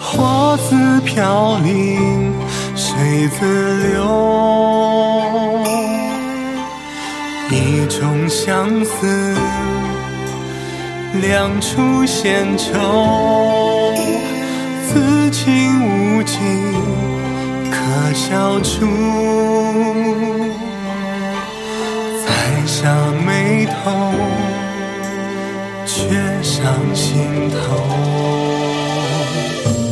花自飘零，水自流，一种相思，两处闲愁，此情无尽可消除，才下眉头，却上心头。